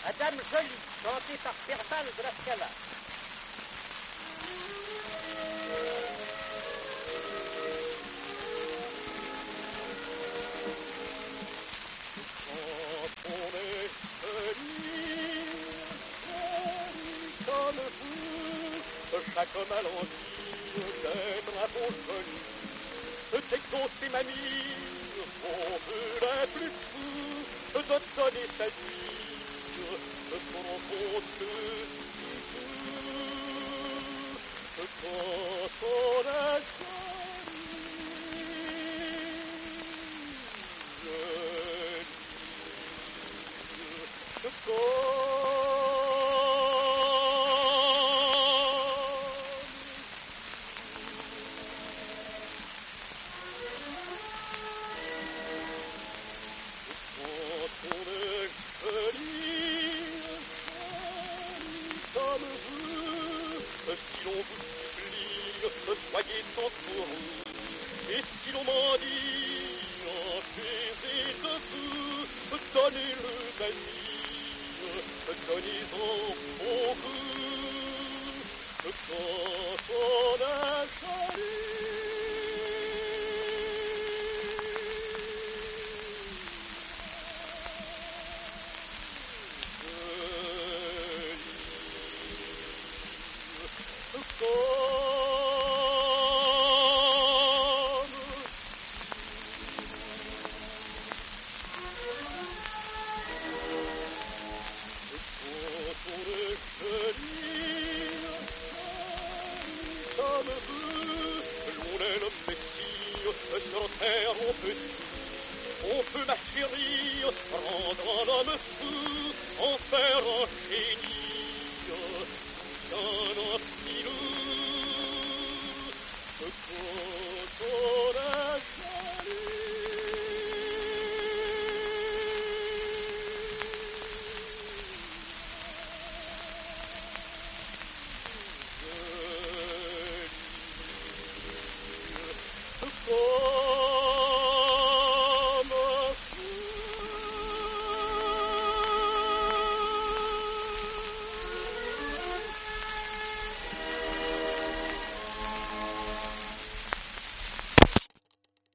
Madame Jolie, chantée par Perval de la Scala. Quand on est venu, comme vous, chaque malentie d'être un bon joli. C'est qu'on ses mamies, on veut la plus fou, de donner sa vie, son rencontre quand on a si l'on vous supplie, soyez sans courroux, et si l'on m'en dit, enterrez de vous, donnez-le d'amis, donnez-en au goût, quand on a sali. On peut ma chérie rendre l'homme fou, en faire un génie, un filou.